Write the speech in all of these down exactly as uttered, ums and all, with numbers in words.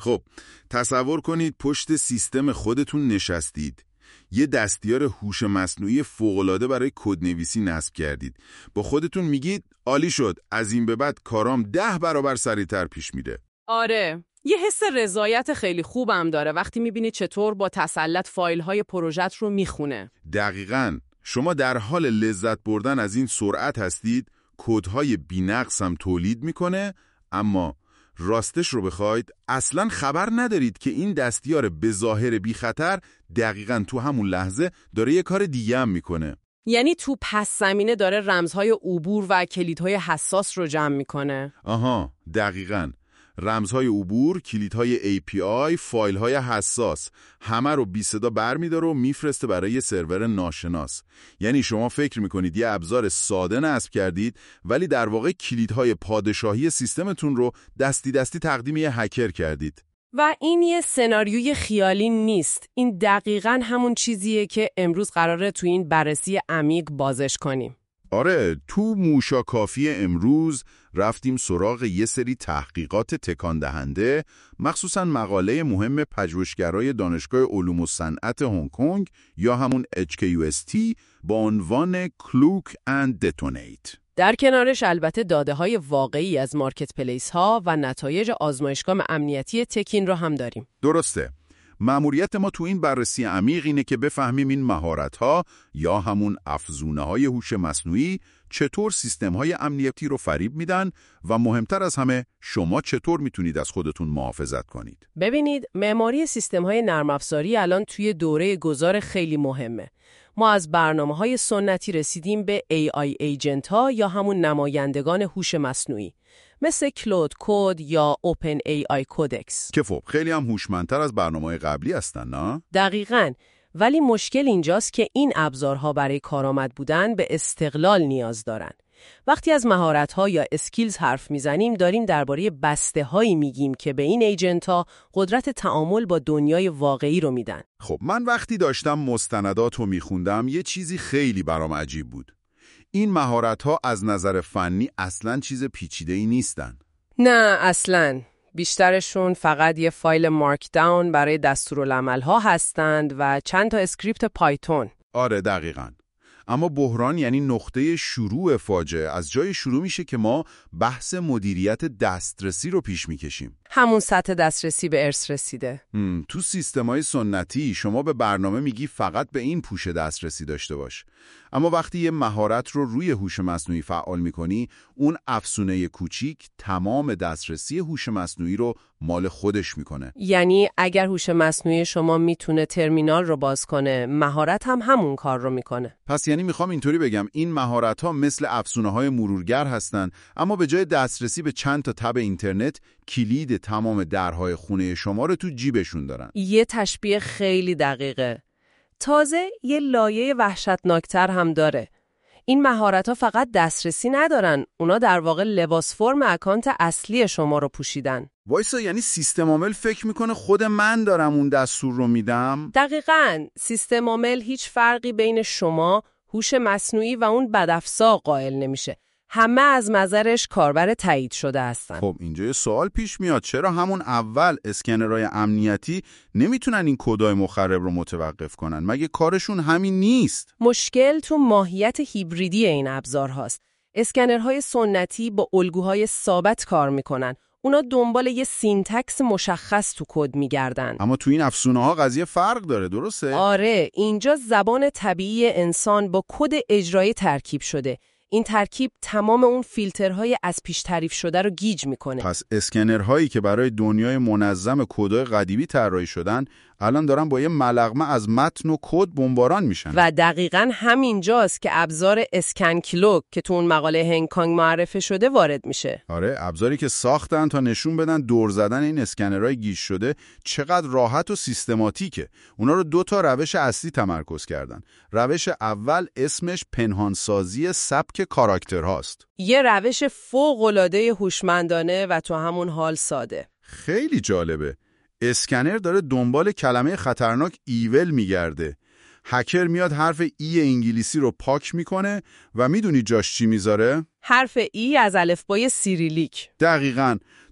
خب تصور کنید پشت سیستم خودتون نشستید. یه دستیار هوش مصنوعی فوق‌العاده برای کدنویسی نصب کردید. با خودتون میگید عالی شد، از این به بعد کارام ده برابر سریعتر پیش میره. آره، یه حس رضایت خیلی خوبم داره وقتی میبینی چطور با تسلط فایل‌های پروژت رو میخونه. دقیقاً. شما در حال لذت بردن از این سرعت هستید، کدهای بی‌نقص هم تولید میکنه، اما راستش رو بخواید اصلاً خبر ندارید که این دستیار به ظاهر بی خطر دقیقاً تو همون لحظه داره یه کار دیگه هم میکنه. یعنی تو پس زمینه داره رمزهای عبور و کلیدهای حساس رو جمع میکنه. آها، دقیقاً. رمزهای عبور، کلیدهای ای پی آی، فایل‌های حساس، همه رو بی صدا برمی‌داره و میفرسته برای یه سرور ناشناس. یعنی شما فکر می‌کنید یه ابزار ساده نصب کردید، ولی در واقع کلیدهای پادشاهی سیستمتون رو دستی دستی تقدیم یه هکر کردید. و این یه سناریوی خیالی نیست. این دقیقاً همون چیزیه که امروز قراره تو این بررسی عمیق بازش کنیم. آره، تو موشاکافی امروز رفتیم سراغ یه سری تحقیقات تکان دهنده، مخصوصاً مقاله مهم پژوهشگرای دانشگاه علوم و صنعت هنگ کنگ یا همون اچ کی یو اس تی با عنوان کلوک اند دتونیت. در کنارش البته داده‌های واقعی از مارکت پلیس ها و نتایج آزمایشگاه امنیتی تکین رو هم داریم. درسته. مأموریت ما تو این بررسی عمیق اینه که بفهمیم این مهارت‌ها یا همون افزونه‌های هوش مصنوعی چطور سیستم‌های امنیتی رو فریب میدن و مهمتر از همه شما چطور میتونید از خودتون محافظت کنید. ببینید، معماری سیستم‌های نرم افزاری الان توی دوره گذار خیلی مهمه. ما از برنامه‌های سنتی رسیدیم به ای آی ایجنت‌ها یا همون نمایندگان هوش مصنوعی، مثل کلود کد یا اوپن ای آی کودکس که خب خیلی هم هوشمندتر از برنامه‌های قبلی هستن، نه؟ دقیقاً. ولی مشکل اینجاست که این ابزارها برای کارآمد بودن به استقلال نیاز دارن. وقتی از مهارت‌ها یا اسکیلز حرف میزنیم داریم درباره بسته‌هایی میگیم که به این ایجنت‌ها قدرت تعامل با دنیای واقعی رو میدن. خب من وقتی داشتم مستندات رو میخوندم یه چیزی خیلی برام عجیب بود. این مهارت‌ها از نظر فنی اصلاً چیز پیچیده‌ای نیستن. نه اصلاً. بیشترشون فقط یه فایل مارک داون برای دستورالعمل‌ها هستند و چند تا اسکریپت پایتون. آره دقیقاً. اما بحران یعنی نقطه شروع فاجعه. از جای شروع میشه که ما بحث مدیریت دسترسی رو پیش میکشیم. همون سطح دسترسی به ارث رسیده. تو سیستم‌های سنتی شما به برنامه میگی فقط به این پوش دسترسی داشته باش. اما وقتی یه مهارت رو روی هوش مصنوعی فعال میکنی، اون افزونه کوچیک تمام دسترسی هوش مصنوعی رو مال خودش میکنه. یعنی اگر هوش مصنوعی شما میتونه ترمینال رو باز کنه، مهارت هم همون کار رو میکنه. پس یعنی میخوام اینطوری بگم این مهارت‌ها مثل افزونه‌های مرورگر هستن، اما به جای دسترسی به چند تا تب اینترنت، کلید تمام درهای خونه شما رو تو جیبشون دارن. یه تشبیه خیلی دقیقه. تازه یه لایه وحشتناکتر هم داره. این مهارت‌ها فقط دسترسی ندارن، اونا در واقع لباس فرم اکانت اصلی شما رو پوشیدن. وایسا، یعنی سیستم عامل فکر میکنه خود من دارم اون دستور رو میدم؟ دقیقاً. سیستم عامل هیچ فرقی بین شما، هوش مصنوعی و اون بدافزار قائل نمیشه. همه از نظرش کاربر تایید شده هستن. خب اینجا یه سوال پیش میاد، چرا همون اول اسکنرهای امنیتی نمیتونن این کدای مخرب رو متوقف کنن؟ مگه کارشون همین نیست؟ مشکل تو ماهیت هیبریدی این ابزارهاست. اسکنرهای سنتی با الگوهای ثابت کار میکنن. اونا دنبال یه سینتکس مشخص تو کد میگردن. اما تو این افزونه‌ها قضیه فرق داره، درسته؟ آره، اینجا زبان طبیعی انسان با کد اجرایی ترکیب شده. این ترکیب تمام اون فیلترهای از پیش تعریف شده رو گیج میکنه. پس اسکنرهایی که برای دنیای منظم کدای قدیمی طراحی شدن الان دارن با یه ملغمه از متن و کد بمباران میشن. و دقیقاً همینجاست که ابزار اسکن کلوک که تو اون مقاله هنگ کنگ معرفی شده وارد میشه. آره، ابزاری که ساختن تا نشون بدن دور زدن این اسکنرهای گیج شده چقدر راحت و سیستماتیکه. اونا رو دو تا روش اصلی تمرکز کردن. روش اول اسمش پنهانسازی سبک کاراکترهاست. یه روش فوق‌العاده هوشمندانه و تو همون حال ساده. خیلی جالبه. اسکنر داره دنبال کلمه خطرناک ایول میگرده. هکر میاد حرف ای انگلیسی رو پاک میکنه و میدونی جاش چی میذاره؟ حرف ای از الفبای سیریلیک. دقیقاً.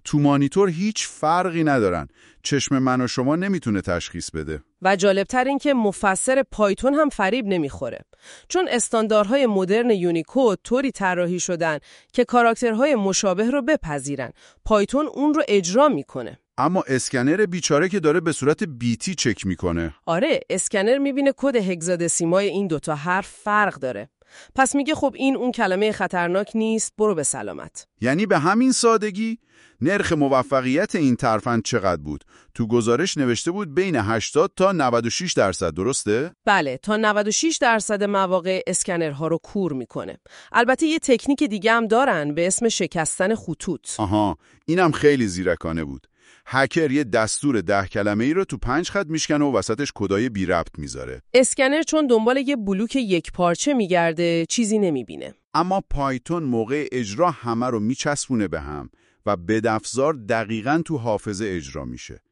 تو مانیتور هیچ فرقی ندارن. چشم من و شما نمیتونه تشخیص بده. و جالبتر این که مفسر پایتون هم فریب نمیخوره. چون استانداردهای مدرن یونیکود طوری طراحی شدن که کاراکترهای مشابه رو بپذیرن. پایتون اون رو اجرا میکنه. اما اسکنر بیچاره که داره به صورت بیتی چک میکنه. آره، اسکنر میبینه کد هگزادسیمای این دوتا حرف فرق داره. پس میگه خب این اون کلمه خطرناک نیست، برو به سلامت. یعنی به همین سادگی؟ نرخ موفقیت این ترفند چقدر بود؟ تو گزارش نوشته بود بین هشتاد تا نود و شش درصد، درسته؟ بله، تا نود و شش درصد مواقع اسکنرها رو کور میکنه. البته یه تکنیک دیگه هم دارن به اسم شکستن خطوط. آها، اینم خیلی زیرکانه بود. هکر یه دستور ده کلمه ای رو تو پنج خط میشکنه و وسطش کدای بی ربط میذاره. اسکنر چون دنبال یه بلوک یک پارچه میگرده چیزی نمیبینه. اما پایتون موقع اجرا همه رو میچسبونه به هم و بدافزار دقیقاً تو حافظه اجرا میشه.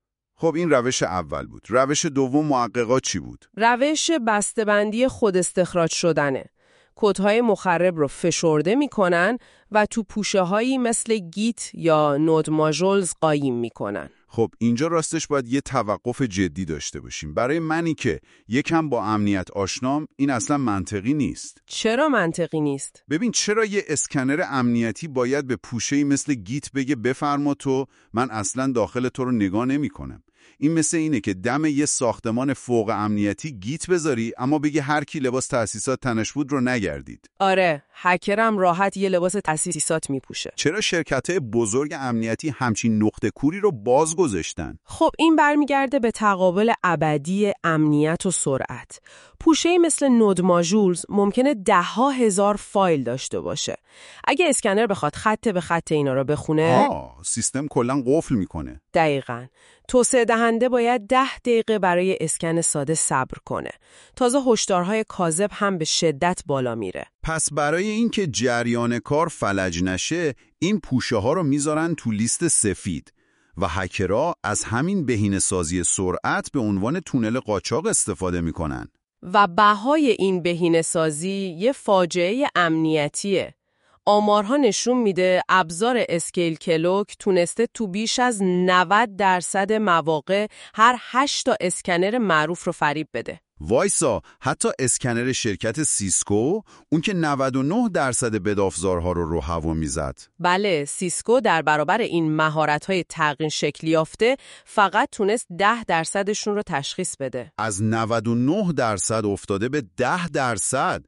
خب این روش اول بود. روش دوم محققات چی بود؟ روش بسته‌بندی خود استخراج شدنه. کدهای مخرب رو فشرده میکنن و تو پوشه هایی مثل گیت یا نود ماژولز قایم میکنن. خب اینجا راستش باید یه توقف جدی داشته باشیم. برای منی که یکم با امنیت آشنام این اصلا منطقی نیست. چرا منطقی نیست؟ ببین چرا یه اسکنر امنیتی باید به پوشه‌ای مثل گیت بگه بفرما تو، من اصلا داخل تو رو نگاه نمی‌کنم. این مثل اینه که دم یه ساختمان فوق امنیتی گیت بذاری اما بگی هر کی لباس تأسیسات تنش بود رو نگردید. آره، هکرم راحت یه لباس تأسیسات میپوشه. چرا شرکت‌های بزرگ امنیتی همچین نقطه کوری رو باز گذاشتن؟ خب این برمیگرده به تقابل ابدی امنیت و سرعت. پوشه‌ای مثل نود ماژولز ممکنه ده ها هزار فایل داشته باشه. اگه اسکنر بخواد خط به خط اینا رو بخونه، آه، سیستم کلاً قفل میکنه. دقیقاً. توسعه دهنده باید ده دقیقه برای اسکن ساده صبر کنه. تازه هشدارهای کاذب هم به شدت بالا میره. پس برای اینکه جریان کار فلج نشه، این پوشه ها رو میذارن تو لیست سفید و هکرها از همین بهینه‌سازی سرعت به عنوان تونل قاچاق استفاده میکنن. و بهای این بهینه‌سازی یه فاجعه امنیتیه. آمارها نشون میده ابزار اسکیل کلوک تونسته تو بیش از نود درصد مواقع هر هشت تا اسکنر معروف رو فریب بده. وایسا، حتی اسکنر شرکت سیسکو، اون که نود و نه درصد بدافزارها رو رو هوا میزد. بله، سیسکو در برابر این مهارت‌های تغییر شکل یافته فقط تونست ده درصدشون رو تشخیص بده. از نود و نه درصد افتاده به ده درصد.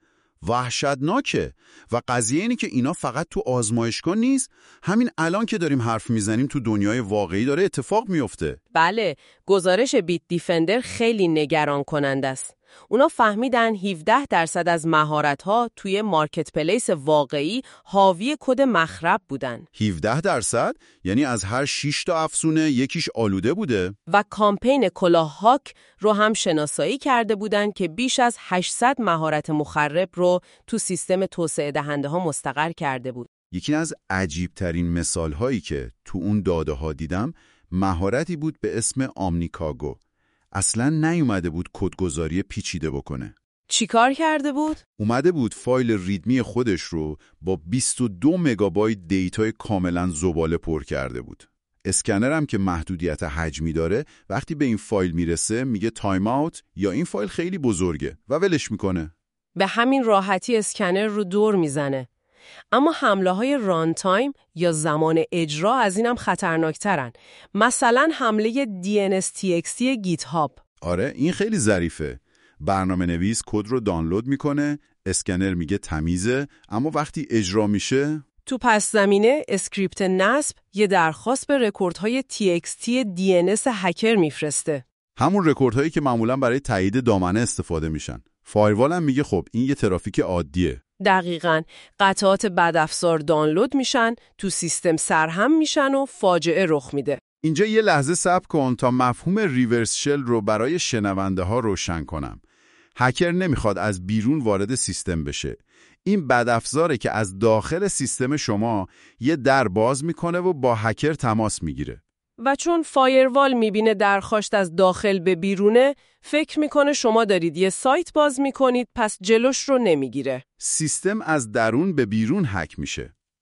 وحشتناکه. و قضیه اینه که اینا فقط تو آزمایشگاه نیست، همین الان که داریم حرف میزنیم تو دنیای واقعی داره اتفاق میفته. بله، گزارش بیت دیفندر خیلی نگران کننده است. اونا فهمیدن هفده درصد از مهارت‌ها توی مارکت پلیس واقعی حاوی کد مخرب بودن. هفده درصد؟ یعنی از هر شش تا افزونه یکیش آلوده بوده؟ و کامپین کلاه هاک رو هم شناسایی کرده بودن که بیش از هشتصد مهارت مخرب رو تو سیستم توسعه دهنده ها مستقر کرده بود. یکی از عجیبترین مثال‌هایی که تو اون داده ها دیدم مهارتی بود به اسم آمنیکاگو. اصلاً نیومده بود کدگذاری پیچیده بکنه. چی کار کرده بود؟ اومده بود فایل ریدمی خودش رو با بیست و دو مگابایت دیتای کاملاً زباله پر کرده بود. اسکنر هم که محدودیت حجمی داره وقتی به این فایل میرسه میگه تایم آوت یا این فایل خیلی بزرگه و ولش میکنه. به همین راحتی اسکنر رو دور میزنه. اما حمله های ران تایم یا زمان اجرا از اینم خطرناکترن. مثلا حمله دی ان اس تی اکس تی گیت هاب. آره این خیلی ظریفه. برنامه نویس کد رو دانلود میکنه، اسکنر میگه تمیزه، اما وقتی اجرا میشه تو پس زمینه اسکریپت نصب یه درخواست به رکوردهای تی اکس تی دی ان اس هکر میفرسته. همون رکوردهایی که معمولا برای تایید دامنه استفاده میشن. فایروال هم میگه خب این یه ترافیک عادیه. دقیقاً. قطعات بدافزار دانلود میشن، تو سیستم سرهم میشن و فاجعه رخ میده. اینجا یه لحظه صبر کن تا مفهوم ریورس شل رو برای شنونده ها روشن کنم. هکر نمیخواد از بیرون وارد سیستم بشه. این بدافزاره که از داخل سیستم شما یه در باز میکنه و با هکر تماس میگیره. و چون فایروال میبینه درخواست از داخل به بیرونه، فکر میکنه شما دارید یه سایت باز میکنید، پس جلوش رو نمیگیره. سیستم از درون به بیرون هک میشه.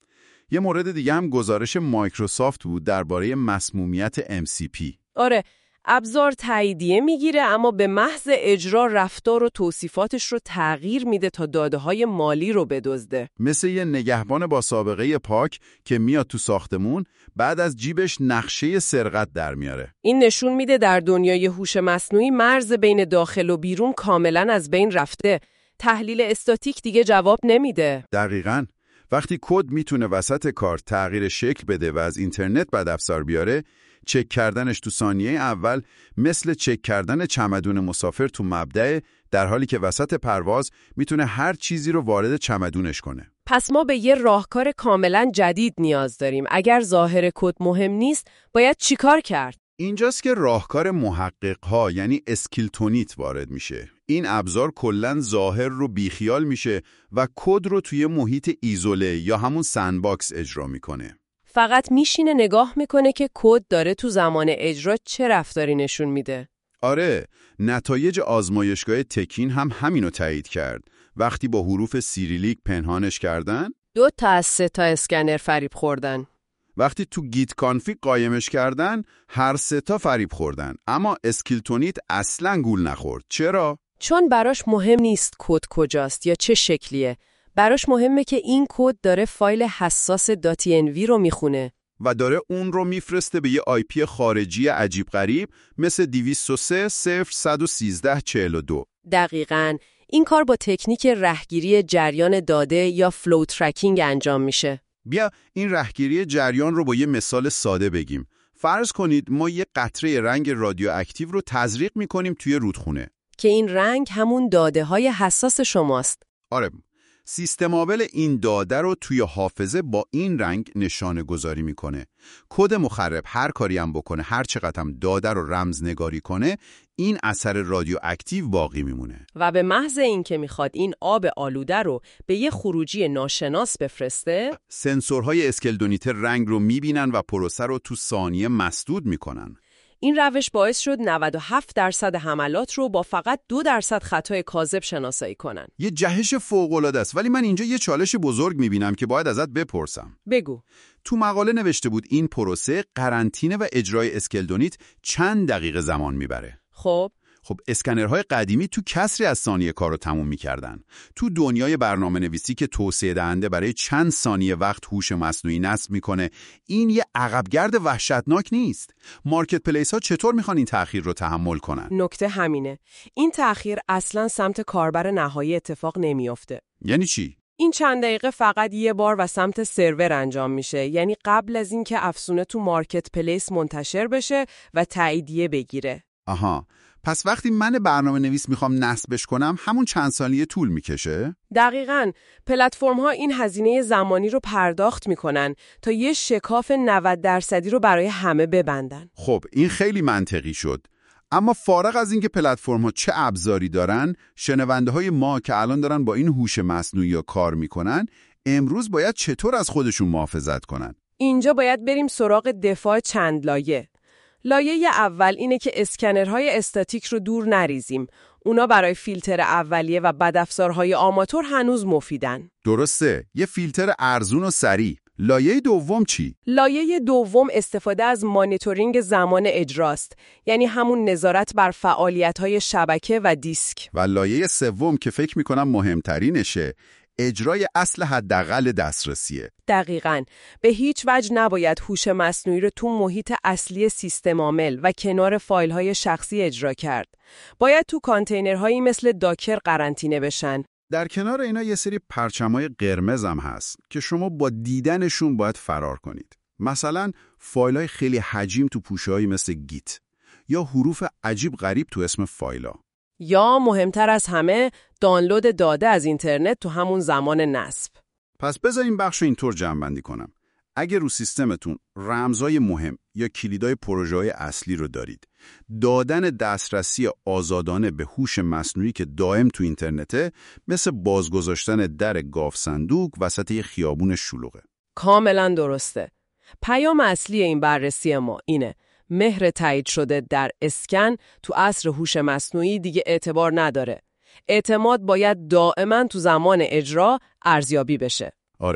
یه مورد دیگه هم گزارش مایکروسافت بود درباره مسمومیت ام سی پی. آره، ابزار تاییدیه میگیره اما به محض اجرا رفتار و توصیفاتش رو تغییر میده تا داده‌های مالی رو بدزده. مثل یه نگهبان با سابقه پاک که میاد تو ساختمون بعد از جیبش نقشه سرقت در میاره. این نشون میده در دنیای هوش مصنوعی مرز بین داخل و بیرون کاملا از بین رفته. تحلیل استاتیک دیگه جواب نمیده. دقیقاً. وقتی کد میتونه وسط کار تغییر شکل بده و از اینترنت بد افزار بیاره، چک کردنش تو ثانیه اول مثل چک کردن چمدون مسافر تو مبدأ، در حالی که وسط پرواز میتونه هر چیزی رو وارد چمدونش کنه. پس ما به یه راهکار کاملا جدید نیاز داریم. اگر ظاهر کد مهم نیست، باید چیکار کرد؟ اینجاست که راهکار محقق‌ها یعنی اسکیلتونیت وارد میشه. این ابزار کلاً ظاهر رو بیخیال میشه و کد رو توی محیط ایزوله یا همون سندباکس اجرا میکنه. فقط میشینه نگاه میکنه که کد داره تو زمان اجرا چه رفتاری نشون میده. آره، نتایج آزمایشگاه تکین هم همینو تایید کرد. وقتی با حروف سیریلیک پنهانش کردن، دو تا از سه تا اسکنر فریب خوردن. وقتی تو گیت کانفیگ قایمش کردن، هر سه تا فریب خوردن. اما اسکیلتونیت اصلاً گول نخورد. چرا؟ چون براش مهم نیست کد کجاست یا چه شکلیه. براش مهمه که این کد داره فایل حساس .env رو میخونه و داره اون رو میفرسته به یه آی پی خارجی عجیب غریب مثل دویست و سه صفر صد و سیزده چهل و دو. دقیقاً. این کار با تکنیک رهگیری جریان داده یا فلو ترکینگ انجام میشه. بیا این رهگیری جریان رو با یه مثال ساده بگیم. فرض کنید ما یه قطره رنگ رادیواکتیو رو تزریق میکنیم توی رودخونه. که این رنگ همون داده های حساس شماست. آره. سیستم عامل این داده رو توی حافظه با این رنگ نشانه گذاری میکنه. کد مخرب هر کاری هم بکنه، هر چقدر هم داده رو رمز نگاری کنه، این اثر رادیواکتیو باقی میمونه. و به محض این که میخواد این آب آلوده رو به یه خروجی ناشناس بفرسته، سنسورهای اسکلدونیتر رنگ رو میبینن و پروسه رو تو ثانیه مسدود میکنن. این روش باعث شد نود و هفت درصد حملات رو با فقط دو درصد خطای کاذب شناسایی کنن. یه جهش فوق‌العاده است، ولی من اینجا یه چالش بزرگ میبینم که باید ازت بپرسم. بگو. تو مقاله نوشته بود این پروسه قرنطینه و اجرای اسکلدونیت چند دقیقه زمان میبره. خب خب اسکنرهای قدیمی تو کسری از ثانیه کارو تموم میکردن. تو دنیای برنامه نویسی که توسعه دهنده برای چند ثانیه وقت هوش مصنوعی نصب میکنه، این یه عقبگرد وحشتناک نیست. مارکت پلیس ها چطور میخوان این تأخیر رو تحمل کنن؟ نکته همینه. این تأخیر اصلاً سمت کاربر نهایی اتفاق نمیافته. یعنی چی؟ این چند دقیقه فقط یه بار و سمت سرور انجام میشه. یعنی قبل از اینکه افزونه تو مارکت پلیس منتشر بشه و تاییدیه بگیره. آها. پس وقتی من برنامه نویس میخوام نصبش کنم، همون چند ثانیه طول میکشه؟ دقیقاً. پلتفرم ها این هزینه زمانی رو پرداخت میکنن تا یه شکاف نود درصدی رو برای همه ببندن. خب این خیلی منطقی شد. اما فارغ از اینکه پلتفرم ها چه ابزاری دارن، شنونده های ما که الان دارن با این هوش مصنوعی کار میکنن، امروز باید چطور از خودشون محافظت کنن؟ اینجا باید بریم سراغ دفاع چند لایه. لایه اول اینه که اسکنرهای استاتیک رو دور نریزیم. اونا برای فیلتر اولیه و بدافزارهای آماتور هنوز مفیدن. درسته، یه فیلتر ارزون و سریع. لایه دوم چی؟ لایه دوم استفاده از مانیتورینگ زمان اجراست، یعنی همون نظارت بر فعالیت‌های شبکه و دیسک. و لایه سوم که فکر می‌کنم مهمترینشه، اجرای اصل حداقل دسترسیه. دقیقاً. به هیچ وجه نباید هوش مصنوعی رو تو محیط اصلی سیستم عامل و کنار فایل‌های شخصی اجرا کرد. باید تو کانتینرهایی مثل داکر قرنطینه بشن. در کنار اینا یه سری پرچمای قرمز هم هست که شما با دیدنشون باید فرار کنید. مثلا فایل‌های خیلی حجیم تو پوشه‌هایی مثل گیت یا حروف عجیب غریب تو اسم فایل‌ها. یا مهمتر از همه دانلود داده از اینترنت تو همون زمان نصب. پس بذار این بخشو اینطور جمع‌بندی کنم. اگه رو سیستمتون رمزهای مهم یا کلیدای پروژه‌های اصلی رو دارید، دادن دسترسی آزادانه به هوش مصنوعی که دائم تو اینترنته مثل بازگذاشتن در گاو صندوق وسط یه خیابون شلوغه. کاملا درسته. پیام اصلی این بررسی ما اینه: مهر تایید شده در اسکن تو عصر هوش مصنوعی دیگه اعتبار نداره. اعتماد باید دائما تو زمان اجرا ارزیابی بشه. آره.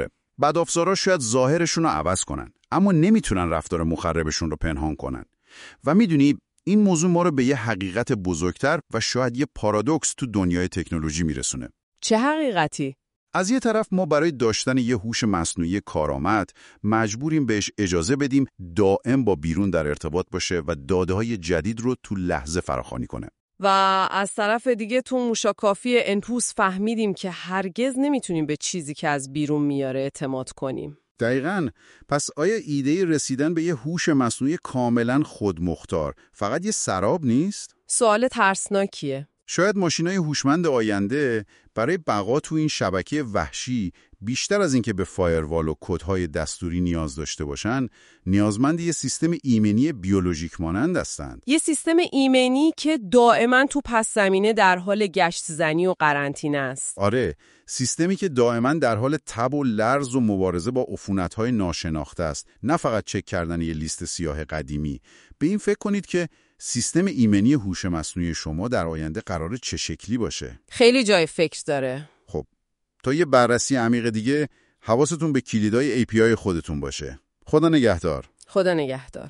بدافزارا شاید ظاهرشون رو عوض کنن، اما نمیتونن رفتار مخربشون رو پنهان کنن. و میدونی این موضوع ما رو به یه حقیقت بزرگتر و شاید یه پارادوکس تو دنیای تکنولوژی میرسونه. چه حقیقتی؟ از یه طرف ما برای داشتن یه هوش مصنوعی کارآمد مجبوریم بهش اجازه بدیم دائم با بیرون در ارتباط باشه و داده‌های جدید رو تو لحظه فراخوانی کنه. و از طرف دیگه تو موشاکافی انپوس فهمیدیم که هرگز نمیتونیم به چیزی که از بیرون میاره اعتماد کنیم. دقیقاً. پس آیا ایده رسیدن به یه هوش مصنوعی کاملاً خودمختار فقط یه سراب نیست؟ سوال ترسناکیه. شاید ماشینای هوشمند آینده برای بقا تو این شبکه وحشی بیشتر از اینکه به فایروال و کدهای دستوری نیاز داشته باشن، نیازمند یه سیستم ایمنی بیولوژیک مانند هستند. یه سیستم ایمنی که دائما تو پس زمینه در حال گشت زنی و قرنطینه است. آره، سیستمی که دائما در حال تب و لرز و مبارزه با عفونت‌های ناشناخته است، نه فقط چک کردن یه لیست سیاه قدیمی. به این فکر کنید که سیستم ایمنی هوش مصنوعی شما در آینده قراره چه شکلی باشه. خیلی جای فکر داره. خب تا یه بررسی عمیق دیگه حواستون به کلیدای ای پی آی خودتون باشه. خدا نگهدار. خدا نگهدار.